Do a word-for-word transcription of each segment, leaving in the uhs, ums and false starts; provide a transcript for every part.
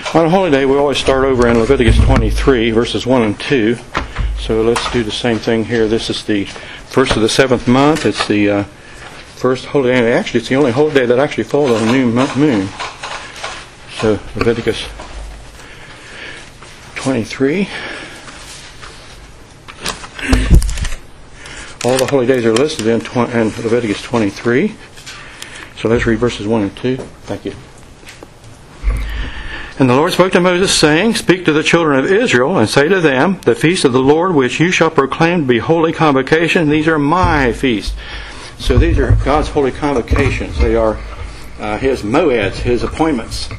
On a holy day, we always start over in Leviticus twenty-three, verses one and two. So let's do the same thing here. This is the first of the seventh month. It's the uh, first holy day. Actually, it's the only holy day that actually falls on a new moon. So Leviticus twenty-three. All the holy days are listed in, tw- in Leviticus twenty-three. So let's read verses one and two. Thank you. And the Lord spoke to Moses, saying, Speak to the children of Israel, and say to them, The feast of the Lord, which you shall proclaim to be holy convocation, these are my feasts. So these are God's holy convocations. They are uh, His moeds, His appointments.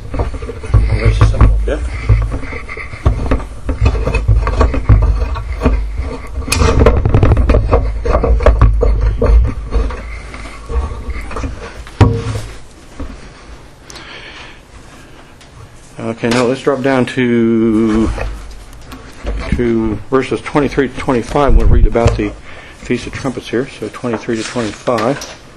Okay, now let's drop down to to verses twenty-three to twenty-five. We'll read about the Feast of Trumpets here. So twenty-three to twenty-five.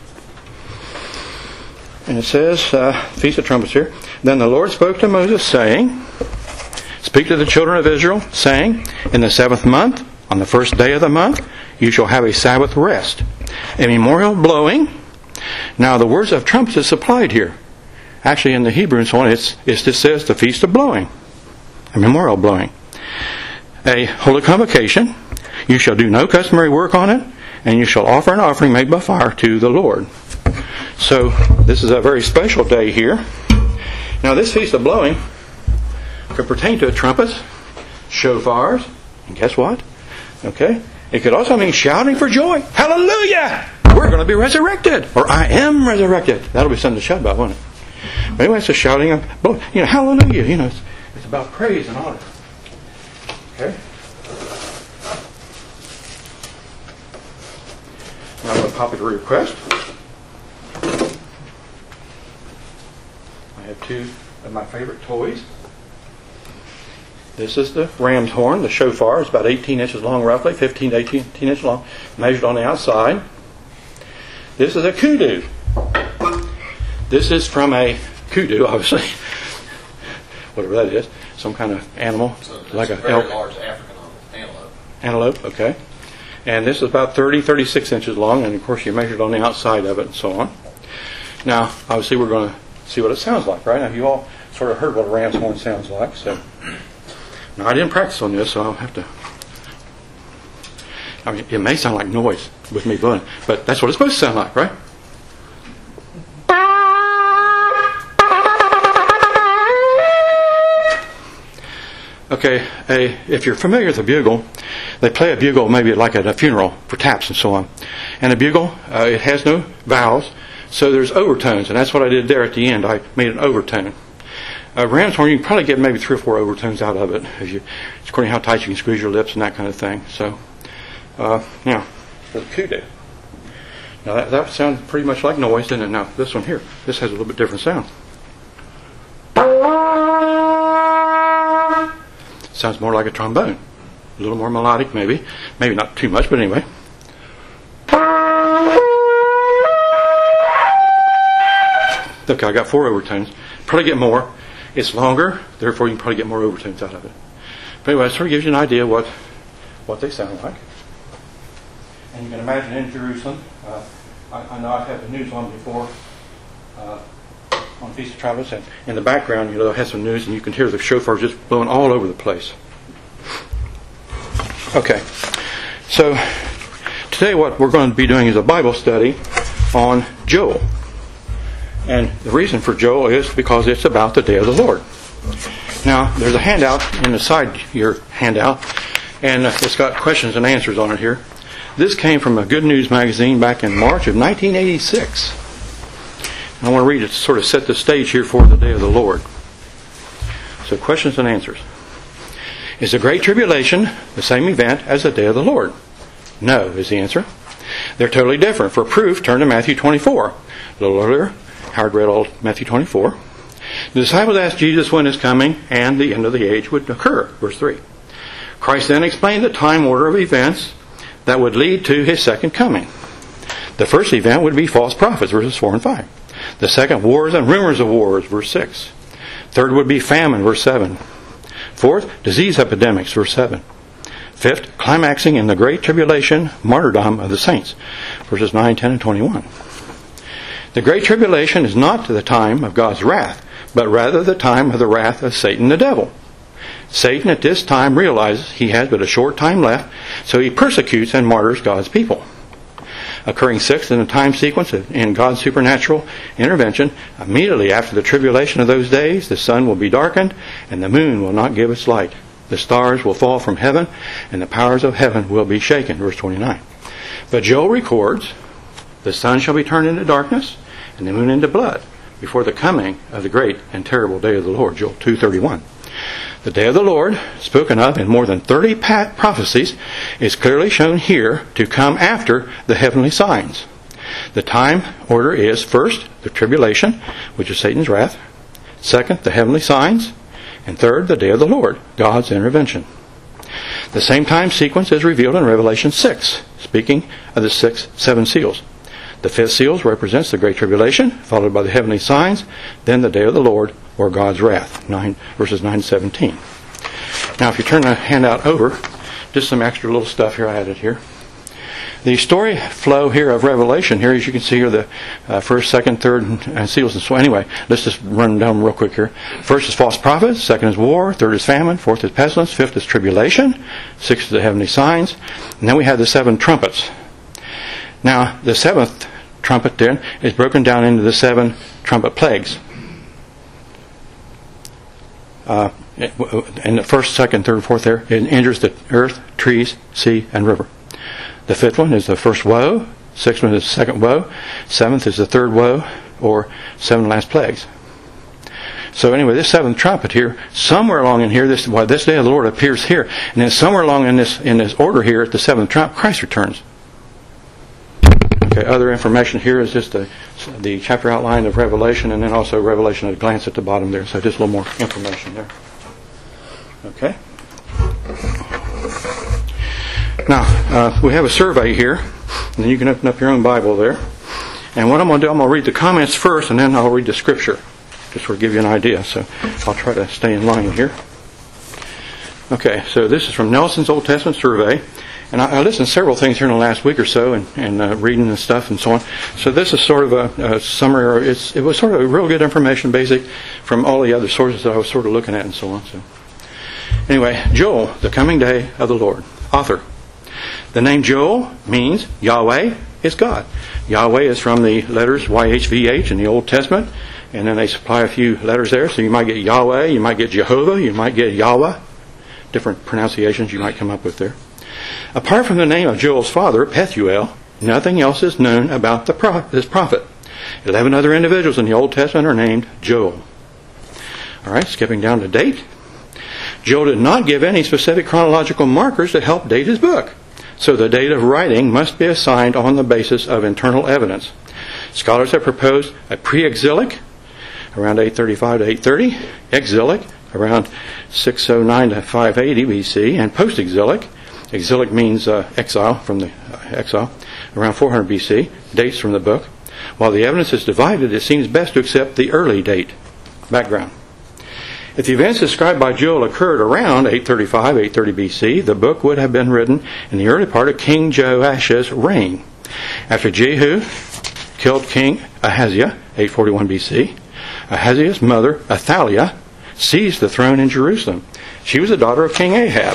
And it says, uh, Feast of Trumpets here. Then the Lord spoke to Moses, saying, Speak to the children of Israel, saying, In the seventh month, on the first day of the month, you shall have a Sabbath rest, a memorial blowing. Now the words of trumpets is supplied here. Actually, in the Hebrew and so on, it's, it just says the Feast of Blowing, a memorial blowing. A holy convocation. You shall do no customary work on it, and you shall offer an offering made by fire to the Lord. So, this is a very special day here. Now, this Feast of Blowing could pertain to trumpets, shofars, and guess what? Okay, it could also mean shouting for joy. Hallelujah! We're going to be resurrected, or I am resurrected. That'll be something to shout about, won't it? But anyway, it's a shouting of, you know, hallelujah. You know, it's, it's about praise and honor. Okay? Now, a popular request. I have two of my favorite toys. This is the ram's horn, the shofar. It's about eighteen inches long, roughly, fifteen to eighteen inches long, measured on the outside. This is a kudu. This is from a kudu, obviously, whatever that is, some kind of animal, so like a very elk. large African antelope. Antelope, okay. And this is about thirty, thirty-six inches long, and of course you measured on the outside of it and so on. Now, obviously we're going to see what it sounds like, right? Now, you all sort of heard what a ram's horn sounds like, so. Now, I didn't practice on this, so I'll have to. I mean, it may sound like noise with me blowing, but that's what it's supposed to sound like, right? Okay, a, if you're familiar with a bugle, they play a bugle maybe like at a funeral for taps and so on. And a bugle, uh, it has no vowels, so there's overtones, and that's what I did there at the end. I made an overtone. A ram's horn, you can probably get maybe three or four overtones out of it, if you, it's according to how tight you can squeeze your lips and that kind of thing. So, uh, now, for the kudu. Now that, that sounds pretty much like noise, doesn't it? Now, this one here, this has a little bit different sound. Sounds more like a trombone. A little more melodic, maybe. Maybe not too much, but anyway. Okay, I got four overtones. Probably get more. It's longer, therefore you can probably get more overtones out of it. But anyway, it sort of gives you an idea what what they sound like. And you can imagine in Jerusalem, uh, I, I know I've had the news on before, uh, on Feast of Trumpets, and in the background, you know, they'll have some news, and you can hear the shofar just blowing all over the place. Okay, so today what we're going to be doing is a Bible study on Joel. And the reason for Joel is because it's about the day of the Lord. Now, there's a handout in the side of your handout, and it's got questions and answers on it here. This came from a Good News magazine back in March of nineteen eighty-six. I want to read it to sort of set the stage here for the day of the Lord. So, questions and answers. Is the Great Tribulation the same event as the day of the Lord? No, is the answer. They're totally different. For proof, turn to Matthew twenty-four. A little earlier, Howard read all Matthew twenty-four. The disciples asked Jesus when his coming and the end of the age would occur. Verse three. Christ then explained the time order of events that would lead to his second coming. The first event would be false prophets, verses four and five. The second, wars and rumors of wars, verse six. Third would be famine, verse seven. Fourth, disease epidemics, verse seven. Fifth, climaxing in the great tribulation, martyrdom of the saints, verses nine, ten, and twenty-one. The great tribulation is not the time of God's wrath, but rather the time of the wrath of Satan the devil. Satan at this time realizes he has but a short time left, so he persecutes and martyrs God's people. Occurring sixth in the time sequence in God's supernatural intervention, immediately after the tribulation of those days, the sun will be darkened, and the moon will not give its light. The stars will fall from heaven, and the powers of heaven will be shaken. Verse twenty-nine. But Joel records, the sun shall be turned into darkness, and the moon into blood, before the coming of the great and terrible day of the Lord. Joel two thirty-one. The day of the Lord, spoken of in more than thirty prophecies, is clearly shown here to come after the heavenly signs. The time order is, first, the tribulation, which is Satan's wrath. Second, the heavenly signs. And third, the day of the Lord, God's intervention. The same time sequence is revealed in Revelation six, speaking of the six, seven seals. The fifth seal represents the Great Tribulation, followed by the heavenly signs, then the day of the Lord, or God's wrath, nine, verses nine to seventeen. Now, if you turn the handout over, just some extra little stuff here I added here. The story flow here of Revelation here, as you can see here, the uh, first, second, third, and seals. And so anyway, let's just run down real quick here. First is false prophets, second is war, third is famine, fourth is pestilence, fifth is tribulation, sixth is the heavenly signs, and then we have the seven trumpets. Now, the seventh trumpet then is broken down into the seven trumpet plagues. Uh, and the first, second, third, fourth there, it injures the earth, trees, sea, and river. The fifth one is the first woe. Sixth one is the second woe. Seventh is the third woe, or seven last plagues. So anyway, this seventh trumpet here, somewhere along in here, this well, this day of the Lord appears here, and then somewhere along in this in this order here, at the seventh trumpet, Christ returns. Okay, other information here is just the the chapter outline of Revelation, and then also Revelation at a glance at the bottom there. So just a little more information there. Okay. Now, uh, we have a survey here, and you can open up your own Bible there. And what I'm going to do, I'm going to read the comments first, and then I'll read the Scripture, just to give you an idea. So I'll try to stay in line here. Okay, so this is from Nelson's Old Testament Survey. And I, I listened to several things here in the last week or so, and, and uh, reading and stuff and so on. So this is sort of a, a summary, or it's, it was sort of real good information, basic, from all the other sources that I was sort of looking at and so on. So anyway, Joel, the coming day of the Lord. Author. The name Joel means Yahweh is God. Yahweh is from the letters Y H V H in the Old Testament, and then they supply a few letters there. So you might get Yahweh, you might get Jehovah, you might get Yahweh. Different pronunciations you might come up with there. Apart from the name of Joel's father, Pethuel, nothing else is known about the pro- this prophet. Eleven other individuals in the Old Testament are named Joel. All right, skipping down to date. Joel did not give any specific chronological markers to help date his book, so the date of writing must be assigned on the basis of internal evidence. Scholars have proposed a pre-exilic, around eight thirty-five to eight thirty, exilic, around six oh nine to five eighty B C, and post-exilic. Exilic means uh, exile, from the uh, exile, around four hundred B C, dates from the book. While the evidence is divided, it seems best to accept the early date. Background. If the events described by Joel occurred around eight thirty-five, eight thirty B C, the book would have been written in the early part of King Joash's reign. After Jehu killed King Ahaziah, eight forty-one B C, Ahaziah's mother, Athaliah, seized the throne in Jerusalem. She was the daughter of King Ahab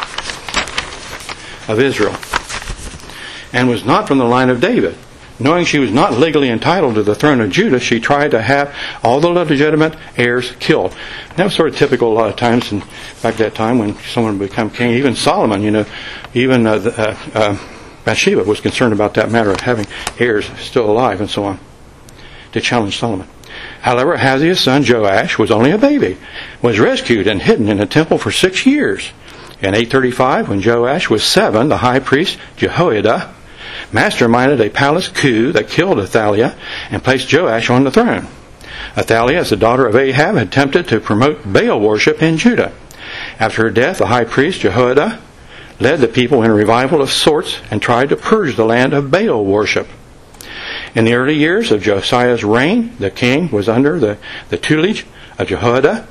of Israel, and was not from the line of David. Knowing she was not legally entitled to the throne of Judah, she tried to have all the legitimate heirs killed. And that was sort of typical a lot of times, and back that time when someone would become king. Even Solomon, you know, even uh, uh, uh, Bathsheba was concerned about that matter of having heirs still alive and so on, to challenge Solomon. However, Ahaziah's son Joash was only a baby, was rescued and hidden in a temple for six years. In eight thirty-five, when Joash was seven, the high priest Jehoiada masterminded a palace coup that killed Athaliah and placed Joash on the throne. Athaliah, as the daughter of Ahab, had attempted to promote Baal worship in Judah. After her death, the high priest Jehoiada led the people in a revival of sorts and tried to purge the land of Baal worship. In the early years of Josiah's reign, the king was under the, the tutelage of Jehoiada,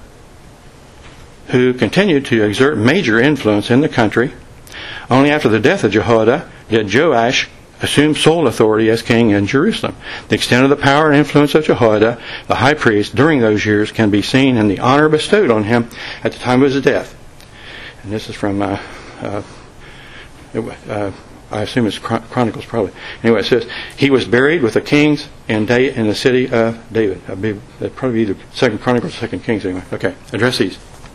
who continued to exert major influence in the country. Only after the death of Jehoiada did Joash assume sole authority as king in Jerusalem. The extent of the power and influence of Jehoiada, the high priest, during those years can be seen in the honor bestowed on him at the time of his death. And this is from, uh, uh, uh, I assume it's Chronicles probably. Anyway, it says, he was buried with the kings in, da- in the city of David. That'd probably be the Second Chronicles, Second Kings anyway. Okay, address these.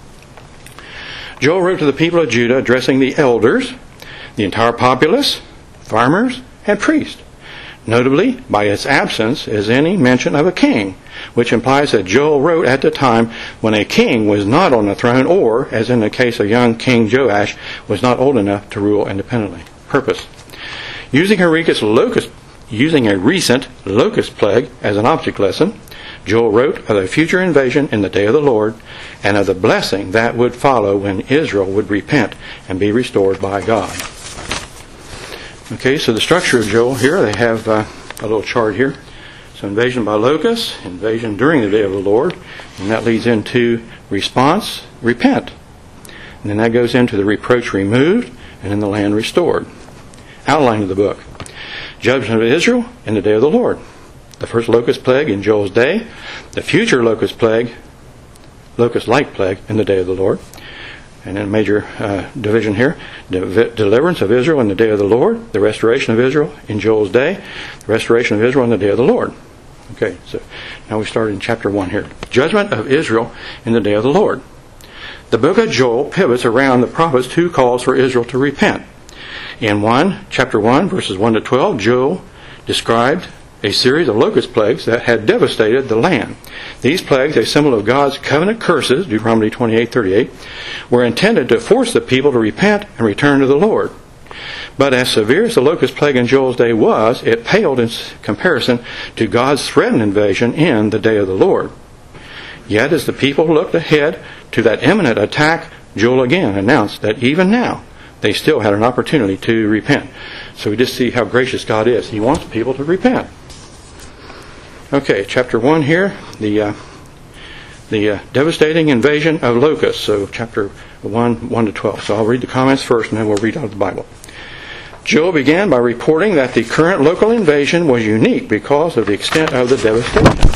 Joel wrote to the people of Judah addressing the elders, the entire populace, farmers, and priests. Notably, by its absence is any mention of a king, which implies that Joel wrote at the time when a king was not on the throne or, as in the case of young King Joash, was not old enough to rule independently. Purpose. Using a recent locust, using a recent locust plague as an object lesson, Joel wrote of the future invasion in the day of the Lord and of the blessing that would follow when Israel would repent and be restored by God. Okay, so the structure of Joel here, they have uh, a little chart here. So invasion by locusts, invasion during the day of the Lord, and that leads into response, repent. And then that goes into the reproach removed, and then the land restored. Outline of the book. Judgment of Israel in the day of the Lord. The first locust plague in Joel's day. The future locust plague, locust-like plague in the day of the Lord. And then a major uh, division here. The deliverance of Israel in the day of the Lord. The restoration of Israel in Joel's day. The restoration of Israel in the day of the Lord. Okay, so now we start in chapter one here. Judgment of Israel in the day of the Lord. The book of Joel pivots around the prophet's two calls for Israel to repent. In one, chapter one, verses one to twelve, Joel described a series of locust plagues that had devastated the land. These plagues, a symbol of God's covenant curses, Deuteronomy twenty-eight thirty-eight, were intended to force the people to repent and return to the Lord. But as severe as the locust plague in Joel's day was, it paled in comparison to God's threatened invasion in the day of the Lord. Yet as the people looked ahead to that imminent attack, Joel again announced that even now they still had an opportunity to repent. So we just see how gracious God is. He wants people to repent. Okay, chapter one here, the uh, the uh, devastating invasion of locusts. So chapter one, one to twelve. So I'll read the comments first, and then we'll read out of the Bible. Joel began by reporting that the current local invasion was unique because of the extent of the devastation.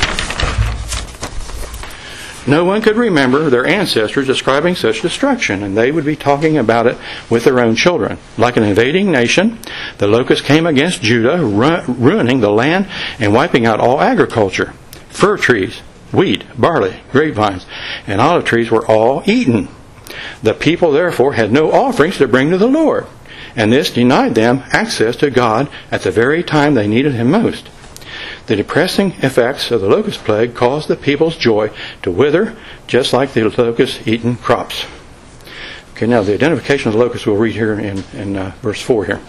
No one could remember their ancestors describing such destruction, and they would be talking about it with their own children. Like an invading nation, the locusts came against Judah, ru- ruining the land and wiping out all agriculture. Fir trees, wheat, barley, grapevines, and olive trees were all eaten. The people, therefore, had no offerings to bring to the Lord, and this denied them access to God at the very time they needed Him most. The depressing effects of the locust plague caused the people's joy to wither, just like the locust-eaten crops. Okay, now the identification of the locusts we'll read here in, in uh, verse four here.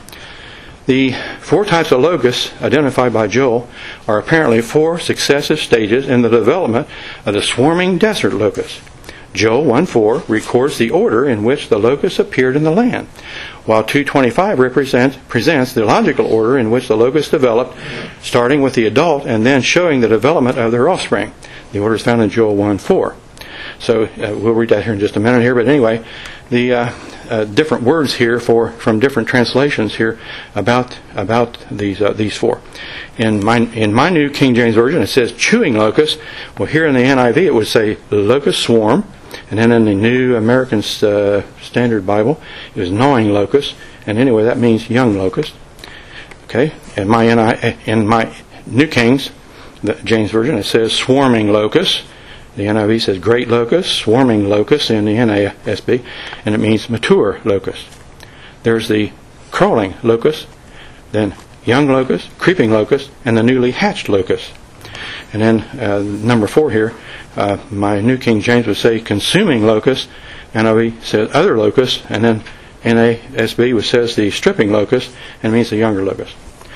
The four types of locusts identified by Joel are apparently four successive stages in the development of the swarming desert locust. Joel one four records the order in which the locusts appeared in the land, while two twenty-five represents, presents the logical order in which the locusts developed, starting with the adult and then showing the development of their offspring. The order is found in Joel one four. So uh, we'll read that here in just a minute here, but anyway, the uh, uh, different words here for from different translations here about about these uh, these four. In my in my New King James Version, it says chewing locust. Well, here in the N I V, it would say locust swarm. And then in the New American uh, Standard Bible, it was gnawing locust. And anyway, that means young locust. Okay. In my N I, in my New King's, the James Version, it says swarming locust. The N I V says great locust, swarming locust in the N A S B, and it means mature locust. There's the crawling locust, then young locust, creeping locust, and the newly hatched locust. And then uh, number four here, uh, my New King James would say consuming locust, N I V says other locust, and then N A S B which says the stripping locust, and means the younger locust.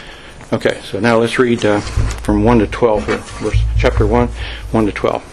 Okay, so now let's read uh, from one to twelve here, verse, chapter one, one to twelve.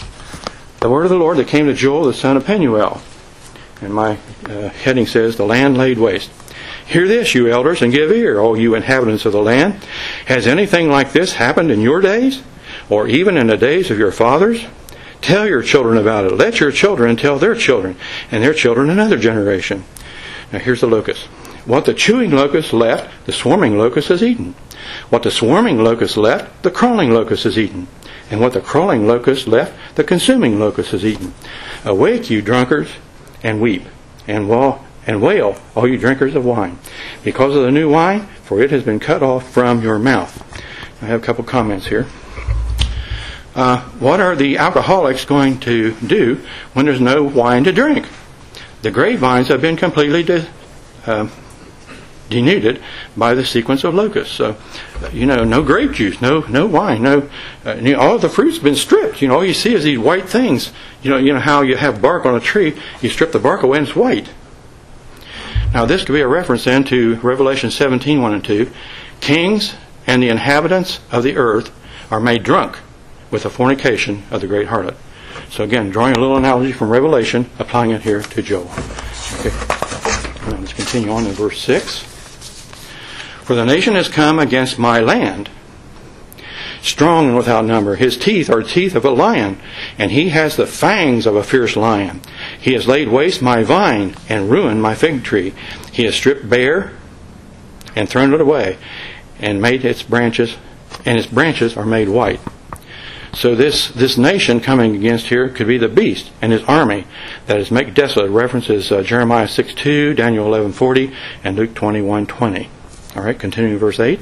The word of the Lord that came to Joel the son of Penuel, and my uh, heading says, the land laid waste. Hear this, you elders, and give ear, all you inhabitants of the land. Has anything like this happened in your days, or even in the days of your fathers? Tell your children about it. Let your children tell their children, and their children another generation. Now here's the locust. What the chewing locust left, the swarming locust has eaten. What the swarming locust left, the crawling locust has eaten. And what the crawling locust left, the consuming locust has eaten. Awake, you drunkards, and weep, and wail, and wail, all you drinkers of wine, because of the new wine, for it has been cut off from your mouth. I have a couple comments here. Uh, what are the alcoholics going to do when there's no wine to drink? The grapevines have been completely de- uh, denuded by the sequence of locusts. So, you know, no grape juice, no no wine, no uh, you know, all the fruit's been stripped. You know, all you see is these white things. You know, you know how you have bark on a tree, you strip the bark away and it's white. Now, this could be a reference then to Revelation seventeen, one and two. Kings and the inhabitants of the earth are made drunk with the fornication of the great harlot. So again, drawing a little analogy from Revelation, applying it here to Joel. Okay. Now let's continue on in verse six. For the nation has come against my land, strong and without number. His teeth are teeth of a lion, and he has the fangs of a fierce lion. He has laid waste my vine and ruined my fig tree. He has stripped bare and thrown it away, and made its branches, and its branches are made white. So this, this nation coming against here could be the beast and his army that is make desolate. References uh, Jeremiah six two, Daniel eleven forty, and Luke twenty-one twenty. All right, continuing verse eight.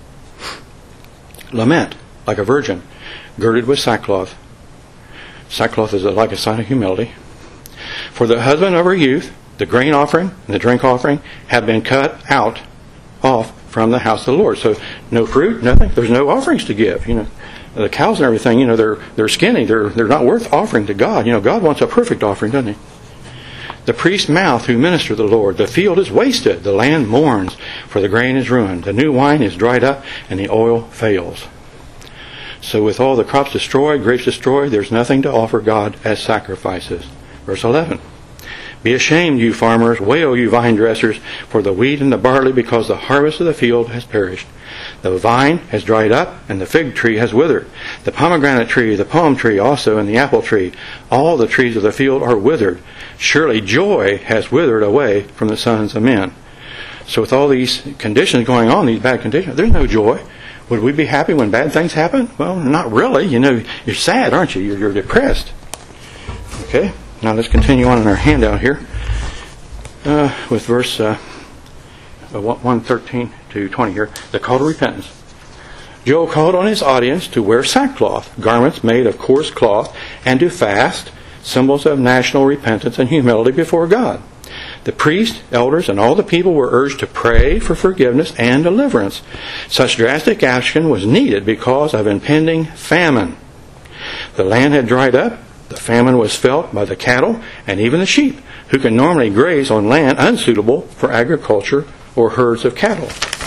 Lament like a virgin, girded with sackcloth. Sackcloth is like a sign of humility. For the husband of her youth, the grain offering and the drink offering have been cut out off from the house of the Lord. So no fruit, nothing. There's no offerings to give. You know, the cows and everything. You know, they're they're skinny. They're they're not worth offering to God. You know, God wants a perfect offering, doesn't He? The priest's mouth who minister to the Lord. The field is wasted. The land mourns, for the grain is ruined. The new wine is dried up, and the oil fails. So with all the crops destroyed, grapes destroyed, there's nothing to offer God as sacrifices. Verse eleven. Be ashamed, you farmers, wail, you vine dressers, for the wheat and the barley, because the harvest of the field has perished. The vine has dried up, and the fig tree has withered. The pomegranate tree, the palm tree also, and the apple tree, all the trees of the field are withered. Surely joy has withered away from the sons of men. So with all these conditions going on, these bad conditions, there's no joy. Would we be happy when bad things happen? Well, not really. You know, you're sad, aren't you? You're, you're depressed. Okay? Now let's continue on in our handout here uh, with verse uh, one thirteen to twenty here. The call to repentance. Joel called on his audience to wear sackcloth, garments made of coarse cloth, and to fast, symbols of national repentance and humility before God. The priests, elders, and all the people were urged to pray for forgiveness and deliverance. Such drastic action was needed because of impending famine. The land had dried up. The famine was felt by the cattle and even the sheep, who can normally graze on land unsuitable for agriculture or herds of cattle.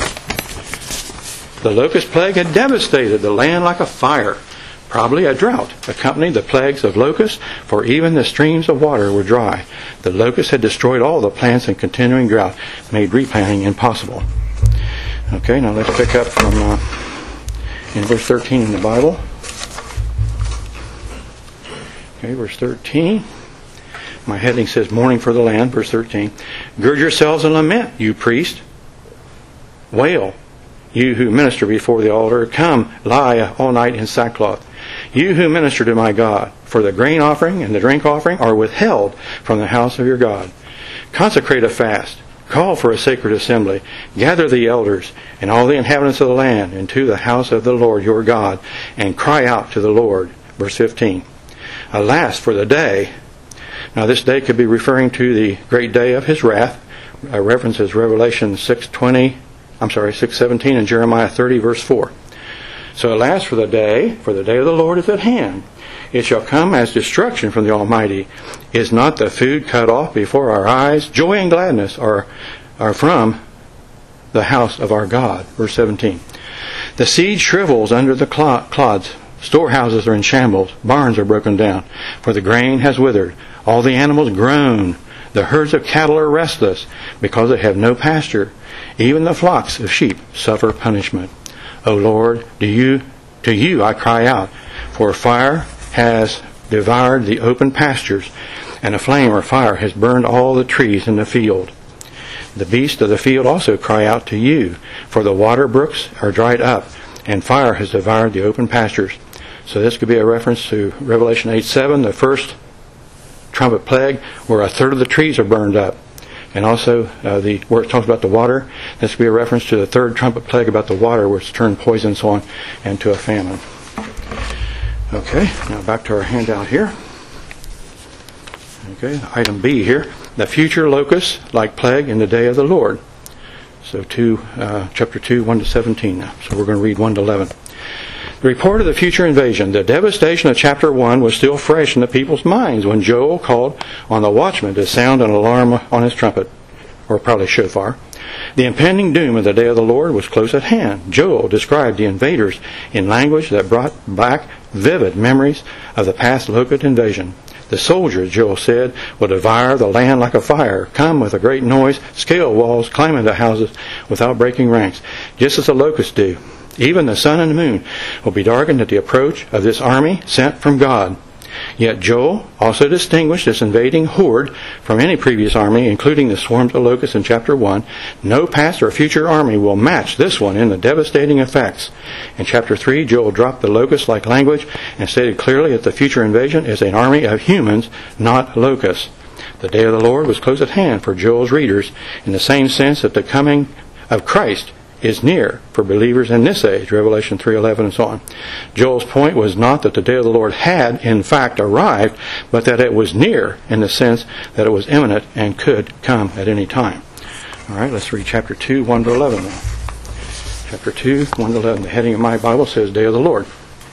The locust plague had devastated the land like a fire. Probably a drought accompanied the plagues of locusts, for even the streams of water were dry. The locusts had destroyed all the plants, and continuing drought made replanting impossible. Okay, now let's pick up from uh, in verse thirteen in the Bible. Okay, verse thirteen. My heading says mourning for the land, verse thirteen. Gird yourselves and lament, you priest. Wail, you who minister before the altar. Come, lie all night in sackcloth. You who minister to my God, for the grain offering and the drink offering are withheld from the house of your God. Consecrate a fast. Call for a sacred assembly. Gather the elders and all the inhabitants of the land into the house of the Lord your God, and cry out to the Lord. Verse fifteen. Alas for the day. Now this day could be referring to the great day of his wrath. Uh, references Revelation six twenty, I'm sorry, six seventeen, and Jeremiah thirty, verse four. So alas for the day, for the day of the Lord is at hand. It shall come as destruction from the Almighty. Is not the food cut off before our eyes? Joy and gladness are, are from the house of our God. Verse seventeen. The seed shrivels under the clods. Storehouses are in shambles. Barns are broken down. For the grain has withered. All the animals groan. The herds of cattle are restless because they have no pasture. Even the flocks of sheep suffer punishment. O Lord, do you, to you I cry out, for fire has devoured the open pastures, and a flame or fire has burned all the trees in the field. The beasts of the field also cry out to you, for the water brooks are dried up, and fire has devoured the open pastures. So this could be a reference to Revelation eight seven, the first trumpet plague, where a third of the trees are burned up. And also, uh, the where it talks about the water, this could be a reference to the third trumpet plague about the water, where it's turned poison and so on, and to a famine. Okay, now back to our handout here. Okay, item B here. The future locusts like plague in the day of the Lord. So two, uh, chapter two, one to seventeen now. So we're going to read one to eleven. The report of the future invasion. The devastation of chapter one was still fresh in the people's minds when Joel called on the watchman to sound an alarm on his trumpet, or probably shofar. The impending doom of the day of the Lord was close at hand. Joel described the invaders in language that brought back vivid memories of the past locust invasion. The soldiers, Joel said, will devour the land like a fire, come with a great noise, scale walls, climb into houses without breaking ranks, just as the locusts do. Even the sun and the moon will be darkened at the approach of this army sent from God. Yet Joel also distinguished this invading horde from any previous army, including the swarms of locusts in chapter one. No past or future army will match this one in the devastating effects. In chapter three, Joel dropped the locust-like language and stated clearly that the future invasion is an army of humans, not locusts. The day of the Lord was close at hand for Joel's readers, in the same sense that the coming of Christ is near for believers in this age, Revelation three eleven and so on. Joel's point was not that the day of the Lord had, in fact, arrived, but that it was near in the sense that it was imminent and could come at any time. All right, let's read chapter two, one to eleven now. Chapter two, one to eleven. The heading of my Bible says, Day of the Lord.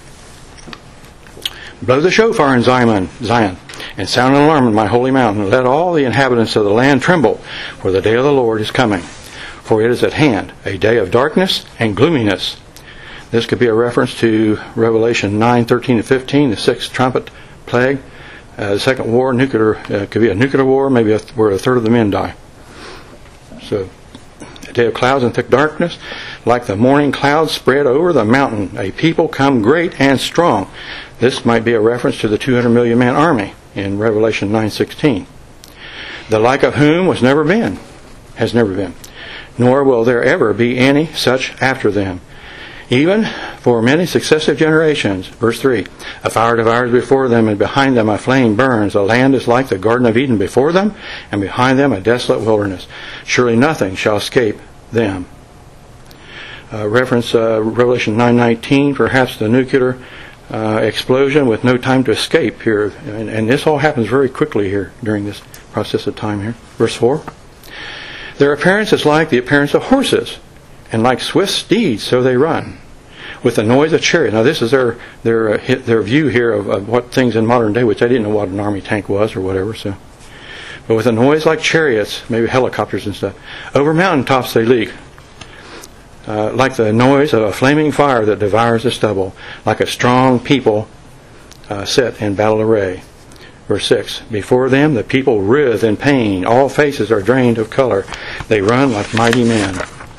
Blow the shofar in Zion, Zion, and sound an alarm in my holy mountain. Let all the inhabitants of the land tremble, for the day of the Lord is coming. For it is at hand, a day of darkness and gloominess. This could be a reference to Revelation nine, thirteen, and fifteen, the sixth trumpet plague. Uh, the second war, nuclear, uh, could be a nuclear war, maybe a, where a third of the men die. So, a day of clouds and thick darkness, like the morning clouds spread over the mountain. A people come great and strong. This might be a reference to the two hundred million man army in Revelation nine sixteen. The like of whom was never been, has never been. Nor will there ever be any such after them, even for many successive generations. Verse three, a fire devours before them, and behind them a flame burns. The land is like the Garden of Eden before them, and behind them a desolate wilderness. Surely nothing shall escape them. Uh, reference uh, Revelation nine nineteen, perhaps the nuclear uh, explosion with no time to escape here. And, and this all happens very quickly here during this process of time here. Verse four. Their appearance is like the appearance of horses, and like swift steeds, so they run, with the noise of chariots. Now, this is their their uh, their view here of, of what things in modern day, which I didn't know what an army tank was or whatever. So, but with a noise like chariots, maybe helicopters and stuff, over mountaintops they leap, uh, like the noise of a flaming fire that devours the stubble, like a strong people uh, set in battle array. Verse six, before them the people writhe in pain. All faces are drained of color. They run like mighty men.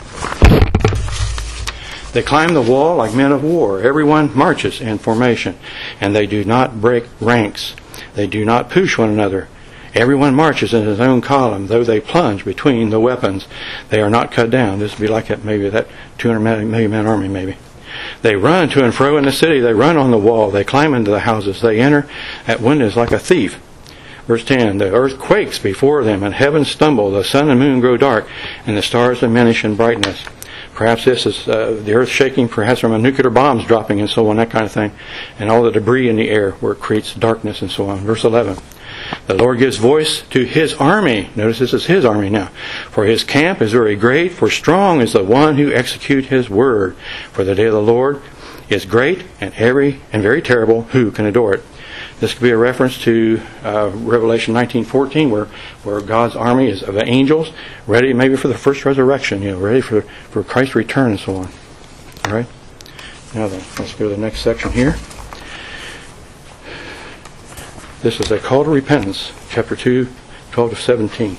They climb the wall like men of war. Everyone marches in formation, and they do not break ranks. They do not push one another. Everyone marches in his own column, though they plunge between the weapons. They are not cut down. This would be like that, maybe that two hundred million man army, maybe. They run to and fro in the city. They run on the wall. They climb into the houses. They enter at windows like a thief. Verse ten, the earth quakes before them, and heavens stumble. The sun and moon grow dark, and the stars diminish in brightness. Perhaps this is uh, the earth shaking, perhaps from a nuclear bombs dropping and so on, that kind of thing. And all the debris in the air where it creates darkness and so on. Verse eleven, the Lord gives voice to His army. Notice this is His army now. For His camp is very great, for strong is the one who executes His word. For the day of the Lord is great and every and very terrible. Who can adore it? This could be a reference to uh, Revelation nineteen fourteen, where, where God's army is of angels, ready maybe for the first resurrection, you know, ready for, for Christ's return and so on. All right? Now then, let's go to the next section here. This is a call to repentance. Chapter two, twelve to seventeen.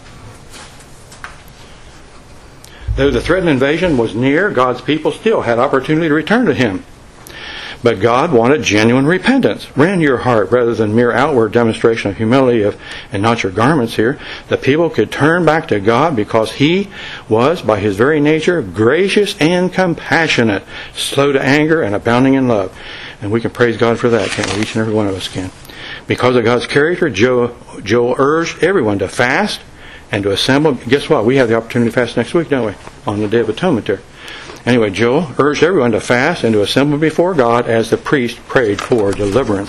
Though the threatened invasion was near, God's people still had opportunity to return to Him. But God wanted genuine repentance. Rend your heart rather than mere outward demonstration of humility of, and not your garments here. The people could turn back to God because He was, by His very nature, gracious and compassionate, slow to anger and abounding in love. And we can praise God for that, can't we? Each and every one of us can. Because of God's character, Joel, Joel urged everyone to fast and to assemble. Guess what? We have the opportunity to fast next week, don't we? On the Day of Atonement there. Anyway, Joel urged everyone to fast and to assemble before God as the priest prayed for deliverance.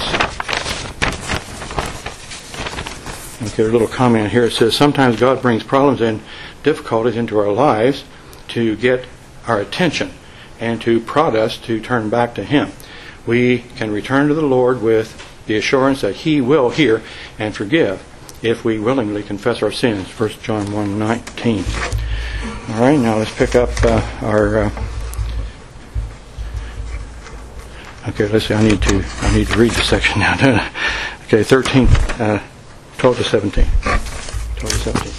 Okay, a little comment here. It says, sometimes God brings problems and difficulties into our lives to get our attention and to prod us to turn back to Him. We can return to the Lord with the assurance that He will hear and forgive if we willingly confess our sins. First John one nineteen. All right, now let's pick up uh, our. Uh, okay, let's see. I need to. I need to read the section now. Don't I? Okay, thirteen, uh, twelve to seventeen. Twelve to seventeen.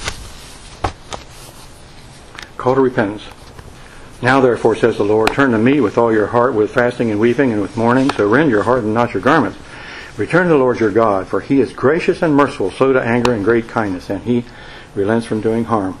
Call to repentance. Now, therefore, says the Lord, turn to me with all your heart, with fasting and weeping and with mourning. So rend your heart and not your garments. Return to the Lord your God, for He is gracious and merciful, slow to anger and great kindness, and He relents from doing harm.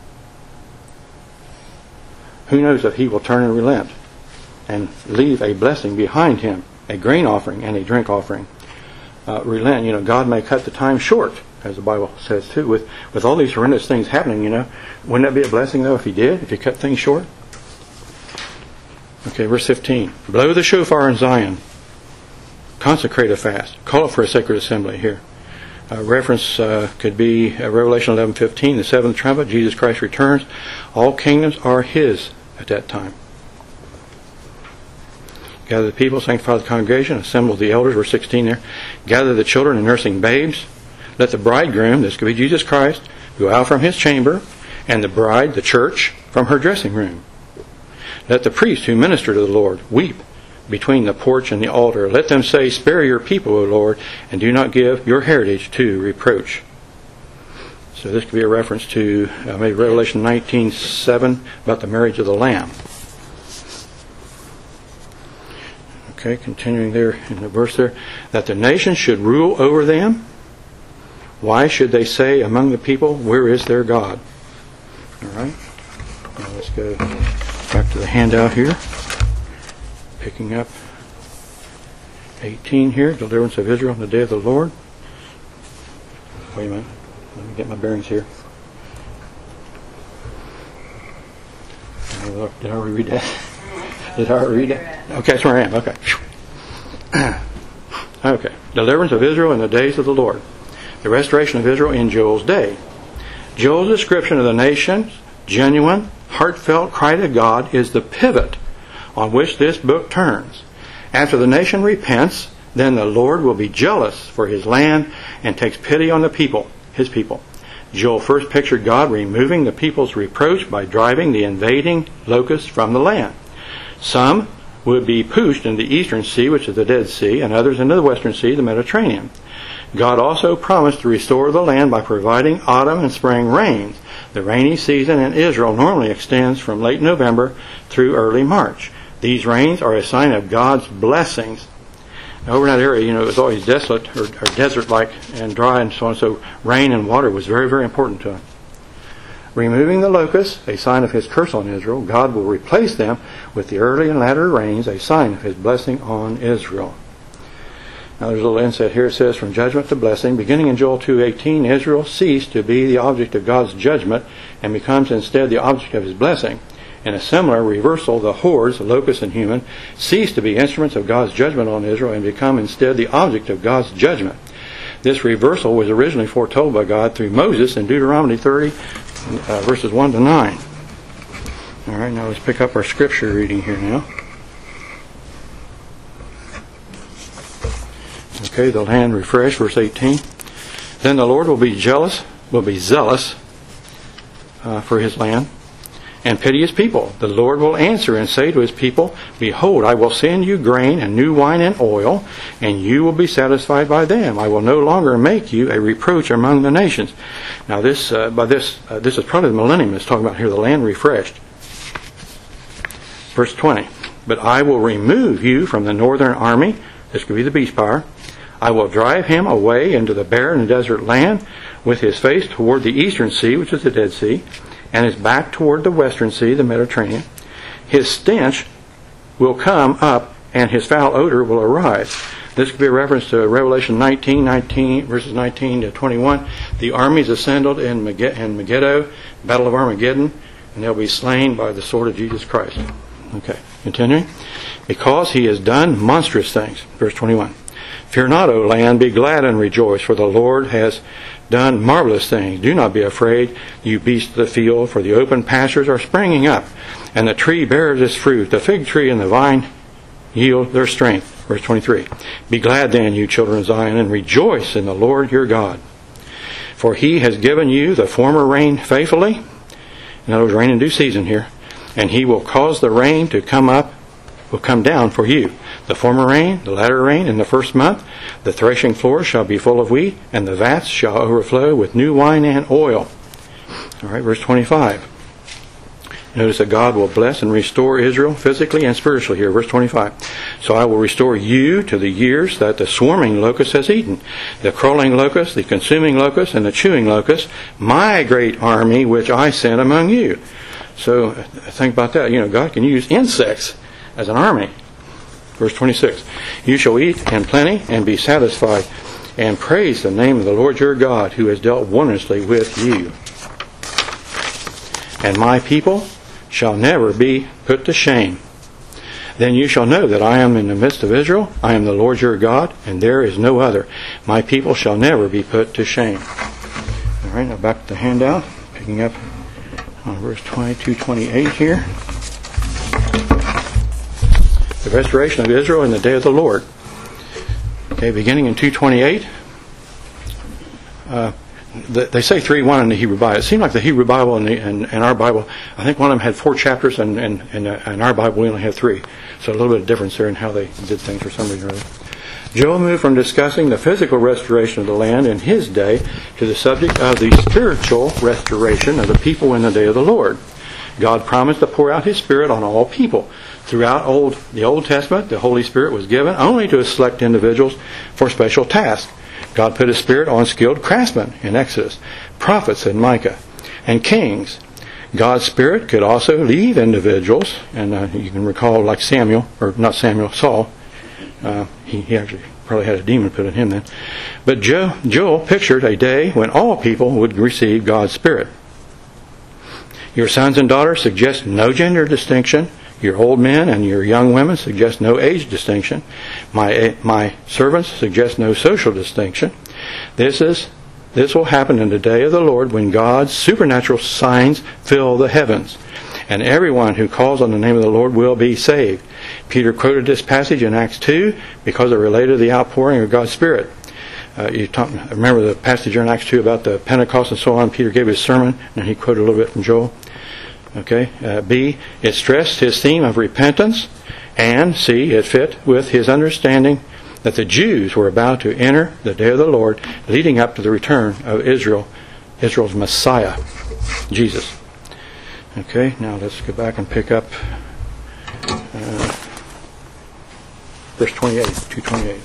Who knows if He will turn and relent and leave a blessing behind Him, a grain offering and a drink offering. Uh, relent, you know, God may cut the time short, as the Bible says too, with, with all these horrendous things happening, you know. Wouldn't that be a blessing, though, if He did, if He cut things short? Okay, verse fifteen. Blow the shofar in Zion. Consecrate a fast. Call it for a sacred assembly here. Uh, reference uh, could be uh, Revelation eleven fifteen, the seventh trumpet. Jesus Christ returns. All kingdoms are His at that time. Gather the people, sanctify the congregation, assemble the elders, verse sixteen there. Gather the children and nursing babes. Let the bridegroom, this could be Jesus Christ, go out from his chamber, and the bride, the church, from her dressing room. Let the priests who minister to the Lord weep between the porch and the altar. Let them say, spare your people, O Lord, and do not give your heritage to reproach. So this could be a reference to uh, maybe Revelation nineteen seven about the marriage of the Lamb. Okay, continuing there in the verse there, that the nations should rule over them. Why should they say among the people, where is their God? All right, now let's go back to the handout here. Picking up eighteen here, deliverance of Israel on the day of the Lord. Wait a minute, let me get my bearings here. Did I already read that? Did I already read that? Okay, that's where I am. Okay. Okay. Deliverance of Israel in the days of the Lord. The restoration of Israel in Joel's day. Joel's description of the nation's genuine, heartfelt cry to God is the pivot on which this book turns. After the nation repents, then the Lord will be jealous for His land and takes pity on the people, His people. Joel first pictured God removing the people's reproach by driving the invading locusts from the land. Some would be pushed into the eastern sea, which is the Dead Sea, and others into the western sea, the Mediterranean. God also promised to restore the land by providing autumn and spring rains. The rainy season in Israel normally extends from late November through early March. These rains are a sign of God's blessings. Now, over in that area, you know, it was always desolate or, or desert-like and dry and so on, so rain and water was very, very important to Him. Removing the locusts, a sign of His curse on Israel, God will replace them with the early and latter rains, a sign of His blessing on Israel. Now there's a little inset here. It says, from judgment to blessing. Beginning in Joel two eighteen, Israel ceased to be the object of God's judgment and becomes instead the object of His blessing. In a similar reversal, the hordes, locusts and human, cease to be instruments of God's judgment on Israel and become instead the object of God's judgment. This reversal was originally foretold by God through Moses in Deuteronomy thirty, uh, verses one to nine. All right, now let's pick up our scripture reading here now. Okay, the land refreshed, verse eighteen. Then the Lord will be jealous, will be zealous uh, for His land, and pity his people. The Lord will answer and say to his people, Behold, I will send you grain and new wine and oil, and you will be satisfied by them. I will no longer make you a reproach among the nations. Now this, uh, by this, uh, this is probably the millennium. It's talking about here, the land refreshed. Verse twenty. But I will remove you from the northern army. This could be the beast power. I will drive him away into the barren and desert land with his face toward the eastern sea, which is the Dead Sea, and his back toward the western sea, the Mediterranean. His stench will come up, and his foul odor will arise. This could be a reference to Revelation nineteen, nineteen verses nineteen to twenty-one. The armies assembled in Megiddo, Battle of Armageddon, and they'll be slain by the sword of Jesus Christ. Okay, continuing. Because he has done monstrous things. Verse twenty-one. Fear not, O land, be glad and rejoice, for the Lord has done marvelous things. Do not be afraid, you beasts of the field, for the open pastures are springing up, and the tree bears its fruit. The fig tree and the vine yield their strength. Verse twenty-three. Be glad then, you children of Zion, and rejoice in the Lord your God. For he has given you the former rain faithfully. In other words, rain in due season here. And he will cause the rain to come up, will come down for you. The former rain, the latter rain in the first month. The threshing floor shall be full of wheat, and the vats shall overflow with new wine and oil. All right, verse twenty-five. Notice that God will bless and restore Israel physically and spiritually here. Verse twenty-five. So I will restore you to the years that the swarming locust has eaten, the crawling locust, the consuming locust, and the chewing locust, my great army which I sent among you. So think about that. You know, God can use insects as an army. Verse twenty-six. You shall eat in plenty and be satisfied, and praise the name of the Lord your God, who has dealt wondrously with you. And my people shall never be put to shame. Then you shall know that I am in the midst of Israel. I am the Lord your God, and there is no other. My people shall never be put to shame. All right, now back to the handout, picking up on verse twenty-two, twenty-eight here. The restoration of Israel in the day of the Lord. Okay, beginning in two twenty-eight. Uh, they say three one in the Hebrew Bible. It seemed like the Hebrew Bible and, the, and, and our Bible, I think one of them had four chapters, and in and, and, and our Bible we only have three. So a little bit of difference there in how they did things for some reason or other. Joel moved from discussing the physical restoration of the land in his day to the subject of the spiritual restoration of the people in the day of the Lord. God promised to pour out His Spirit on all people. Throughout old, the Old Testament, the Holy Spirit was given only to select individuals for special tasks. God put His Spirit on skilled craftsmen in Exodus, prophets in Micah, and kings. God's Spirit could also leave individuals, and uh, you can recall like Samuel, or not Samuel, Saul. Uh, he, he actually probably had a demon put in him then. But Joe, Joel pictured a day when all people would receive God's Spirit. Your sons and daughters suggest no gender distinction. Your old men and your young women suggest no age distinction. My my servants suggest no social distinction. This is this will happen in the day of the Lord when God's supernatural signs fill the heavens, and everyone who calls on the name of the Lord will be saved. Peter quoted this passage in Acts two because it related to the outpouring of God's Spirit. Uh, you talk, remember the passage in Acts two about the Pentecost and so on. Peter gave his sermon, and he quoted a little bit from Joel. Okay. Uh, B, it stressed his theme of repentance, and C, it fit with his understanding that the Jews were about to enter the day of the Lord, leading up to the return of Israel, Israel's Messiah, Jesus. Okay. Now let's go back and pick up uh, verse twenty-eight, two twenty-eight.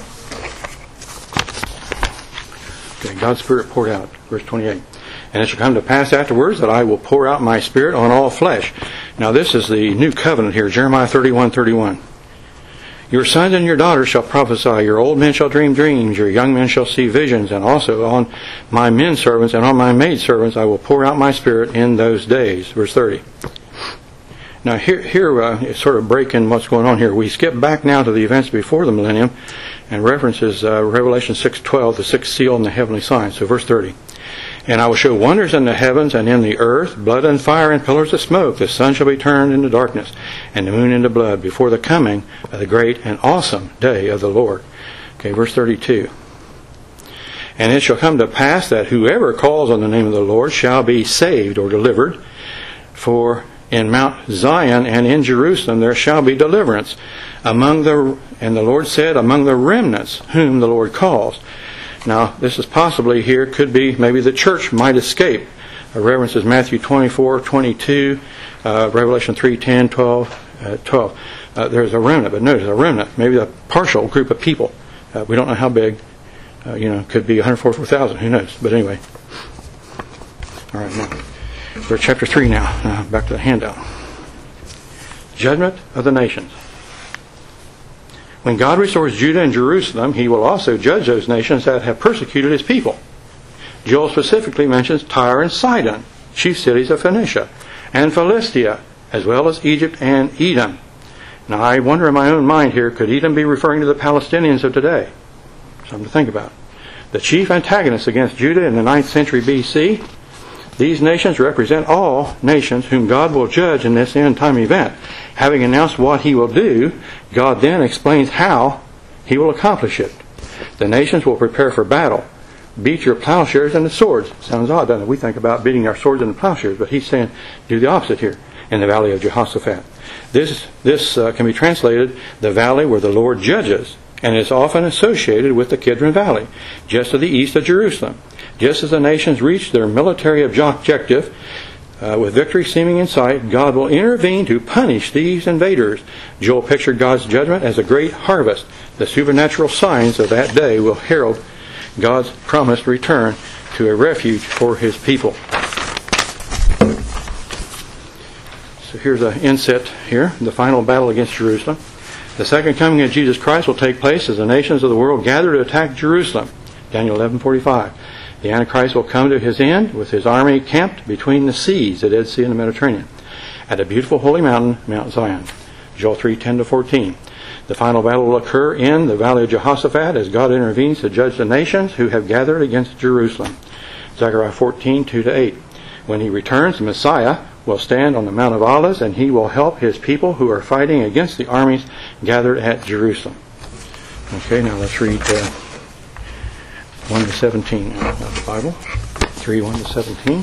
Okay. God's Spirit poured out. Verse twenty-eight. And it shall come to pass afterwards that I will pour out my Spirit on all flesh. Now this is the new covenant here, Jeremiah thirty-one thirty-one. Your sons and your daughters shall prophesy, your old men shall dream dreams, your young men shall see visions, and also on my men servants and on my maid servants I will pour out my Spirit in those days. Verse thirty. Now here, here uh, it's sort of breaking what's going on here. We skip back now to the events before the millennium, and references uh, Revelation six twelve, the sixth seal and the heavenly sign. So verse thirty. And I will show wonders in the heavens and in the earth, blood and fire and pillars of smoke. The sun shall be turned into darkness, and the moon into blood, before the coming of the great and awesome day of the Lord. Okay, verse thirty-two. And it shall come to pass that whoever calls on the name of the Lord shall be saved or delivered. For in Mount Zion and in Jerusalem there shall be deliverance among the, and the Lord said, among the remnants whom the Lord calls. Now, this is possibly here, could be maybe the church might escape. Uh, references Matthew twenty-four, twenty-two, uh, Revelation three, ten, twelve, uh, twelve. Uh, there's a remnant, but notice a remnant, maybe a partial group of people. Uh, we don't know how big. Uh, you know, could be one hundred forty-four thousand. Who knows? But anyway. All right, now we're at chapter three now. Uh, back to the handout. Judgment of the nations. When God restores Judah and Jerusalem, He will also judge those nations that have persecuted His people. Joel specifically mentions Tyre and Sidon, chief cities of Phoenicia, and Philistia, as well as Egypt and Edom. Now, I wonder in my own mind here, could Edom be referring to the Palestinians of today? Something to think about. The chief antagonists against Judah in the ninth century B C. These nations represent all nations whom God will judge in this end-time event. Having announced what He will do, God then explains how He will accomplish it. The nations will prepare for battle. Beat your plowshares into swords. Sounds odd, doesn't it? We think about beating our swords into plowshares, but He's saying do the opposite here in the valley of Jehoshaphat. This, this uh, can be translated the valley where the Lord judges, and is often associated with the Kidron Valley, just to the east of Jerusalem. Just as the nations reach their military objective, uh, with victory seeming in sight, God will intervene to punish these invaders. Joel pictured God's judgment as a great harvest. The supernatural signs of that day will herald God's promised return to a refuge for His people. So here's an inset here, the final battle against Jerusalem. The second coming of Jesus Christ will take place as the nations of the world gather to attack Jerusalem. Daniel eleven forty-five. The Antichrist will come to his end with his army camped between the seas, the Dead Sea and the Mediterranean, at a beautiful holy mountain, Mount Zion. Joel three, ten to fourteen. The final battle will occur in the valley of Jehoshaphat as God intervenes to judge the nations who have gathered against Jerusalem. Zechariah fourteen, two to eight. When He returns, the Messiah will stand on the Mount of Olives, and He will help His people who are fighting against the armies gathered at Jerusalem. Okay, now let's read uh, one to seventeen of the Bible. three, one to seventeen.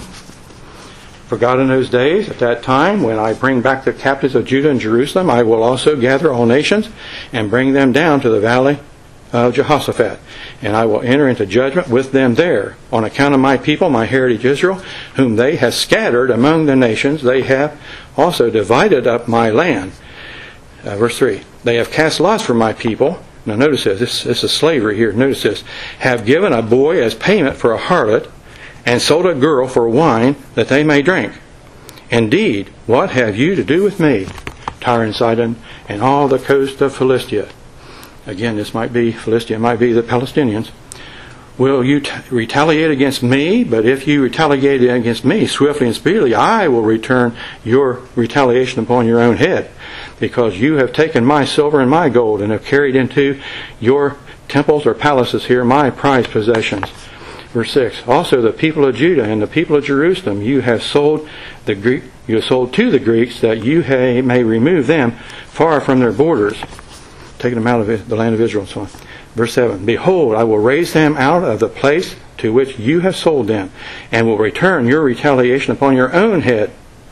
For God in those days, at that time, when I bring back the captives of Judah and Jerusalem, I will also gather all nations and bring them down to the valley of Jehoshaphat. And I will enter into judgment with them there, on account of my people, my heritage Israel, whom they have scattered among the nations. They have also divided up my land. Uh, verse three. They have cast lots for my people. Now notice this, this, this is slavery here. Notice this. Have given a boy as payment for a harlot, and sold a girl for wine that they may drink. Indeed, what have you to do with me, Tyre and Sidon, and all the coast of Philistia? Again, this might be, Philistia might be the Palestinians. Will you t- retaliate against me? But if you retaliate against me swiftly and speedily, I will return your retaliation upon your own head, because you have taken my silver and my gold, and have carried into your temples or palaces here my prized possessions. Verse six. Also the people of Judah and the people of Jerusalem you have sold the Greek, you have sold to the Greeks, that you ha- may remove them far from their borders, taking them out of the land of Israel and so on. Verse seven. Behold, I will raise them out of the place to which you have sold them, and will return your retaliation upon your own head.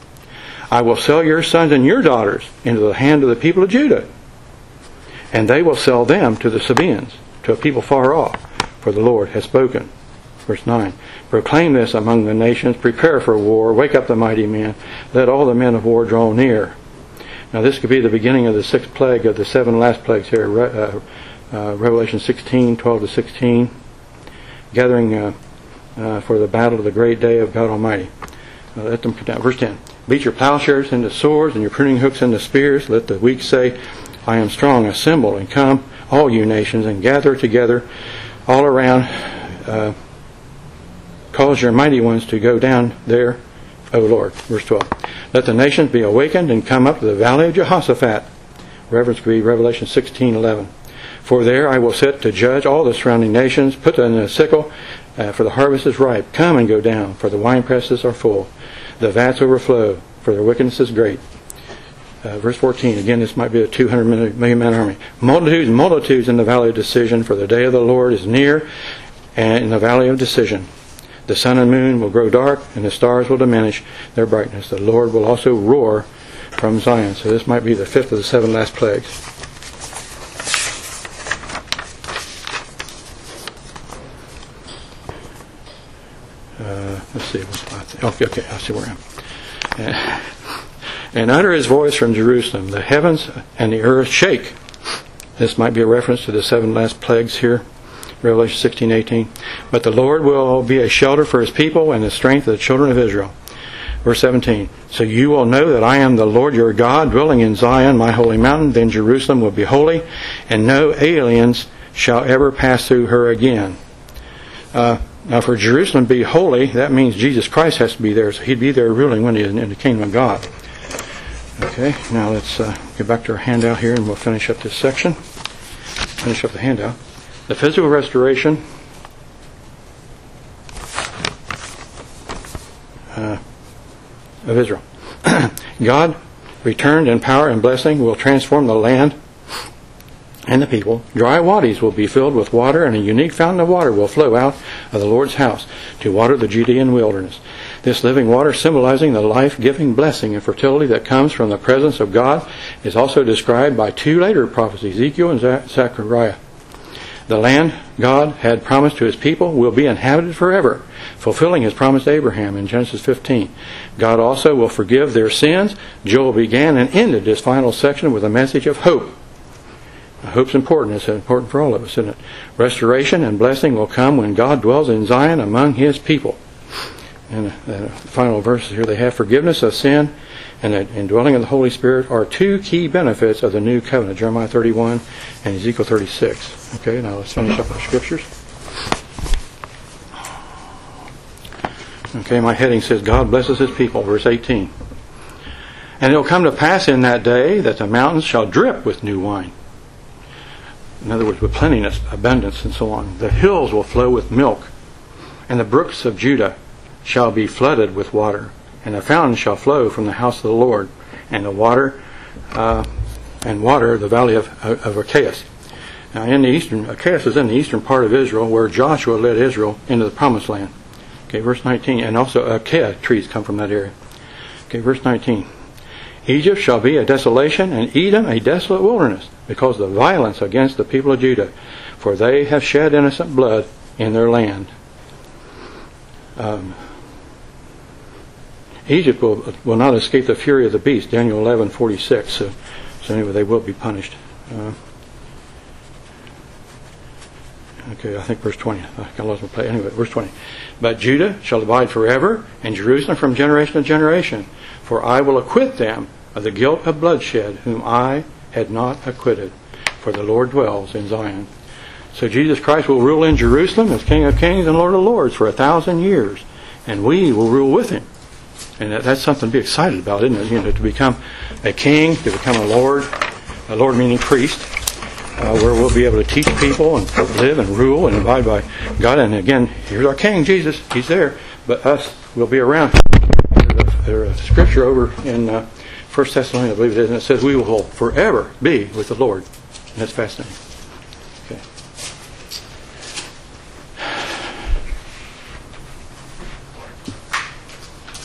I will sell your sons and your daughters into the hand of the people of Judah, and they will sell them to the Sabaeans, to a people far off, for the Lord has spoken. Verse nine. Proclaim this among the nations, prepare for war, wake up the mighty men, let all the men of war draw near. Now this could be the beginning of the sixth plague of the seven last plagues here, uh, uh, Revelation sixteen, twelve to sixteen, gathering uh, uh, for the battle of the great day of God Almighty. Uh, let them come down. Verse ten. Beat your plowshares into swords and your pruning hooks into spears. Let the weak say, I am strong. Assemble and come, all you nations, and gather together all around. Uh, Cause your mighty ones to go down there, O Lord. Verse twelve. Let the nations be awakened and come up to the valley of Jehoshaphat. Reference could be Revelation sixteen, eleven. For there I will set to judge all the surrounding nations. Put them in a sickle, uh, for the harvest is ripe. Come and go down, for the winepresses are full. The vats overflow, for their wickedness is great. Uh, verse fourteen. Again, this might be a two hundred million man army. Multitudes and multitudes in the valley of decision, for the day of the Lord is near, and in the valley of decision. The sun and moon will grow dark, and the stars will diminish their brightness. The Lord will also roar from Zion. So this might be the fifth of the seven last plagues. Uh, let's see. Okay, okay, I see where I am. Uh, and utter his voice from Jerusalem. The heavens and the earth shake. This might be a reference to the seven last plagues here. Revelation sixteen eighteen. But the Lord will be a shelter for his people and the strength of the children of Israel. Verse seventeen. So you will know that I am the Lord your God, dwelling in Zion, my holy mountain. Then Jerusalem will be holy, and no aliens shall ever pass through her again. Uh, now for Jerusalem to be holy, that means Jesus Christ has to be there. So he'd be there ruling when he's in the kingdom of God. Okay, now let's uh, get back to our handout here, and we'll finish up this section. Finish up the handout. The physical restoration uh, of Israel. God, returned in power and blessing, will transform the land and the people. Dry wadis will be filled with water, and a unique fountain of water will flow out of the Lord's house to water the Judean wilderness. This living water, symbolizing the life-giving blessing and fertility that comes from the presence of God, is also described by two later prophecies, Ezekiel and Zechariah. The land God had promised to his people will be inhabited forever, fulfilling his promise to Abraham in Genesis fifteen. God also will forgive their sins. Joel began and ended this final section with a message of hope. Hope's important. It's important for all of us, isn't it? Restoration and blessing will come when God dwells in Zion among his people. And the final verses here, they have forgiveness of sin and the indwelling of the Holy Spirit are two key benefits of the new covenant, Jeremiah thirty-one and Ezekiel thirty-six. Okay, now let's finish up our scriptures. Okay, my heading says, God blesses his people, verse eighteen. And it will come to pass in that day that the mountains shall drip with new wine. In other words, with plentiness, abundance, and so on. The hills will flow with milk, and the brooks of Judah shall be flooded with water, and the fountain shall flow from the house of the Lord, and the water, uh, and water the valley of, of Achaia. Now, in the eastern, Achaia is in the eastern part of Israel, where Joshua led Israel into the promised land. Okay, verse nineteen, and also Achaia trees come from that area. Okay, verse nineteen. Egypt shall be a desolation, and Edom a desolate wilderness, because of the violence against the people of Judah, for they have shed innocent blood in their land. Um, Egypt will, will not escape the fury of the beast, Daniel eleven forty-six. So, so anyway, they will be punished. Uh, okay, I think verse twenty. I lost my place. Anyway, verse twenty. But Judah shall abide forever, and Jerusalem from generation to generation. For I will acquit them of the guilt of bloodshed, whom I had not acquitted. For the Lord dwells in Zion. So Jesus Christ will rule in Jerusalem as King of Kings and Lord of Lords for a thousand years. And we will rule with him. And that, that's something to be excited about, isn't it? You know, to become a king, to become a Lord, a Lord meaning priest, uh, where we'll be able to teach people and live and rule and abide by God. And again, here's our King, Jesus. He's there. But us, we'll be around. There's a scripture over in uh, First Thessalonians, I believe it is, and it says we will forever be with the Lord. And that's fascinating.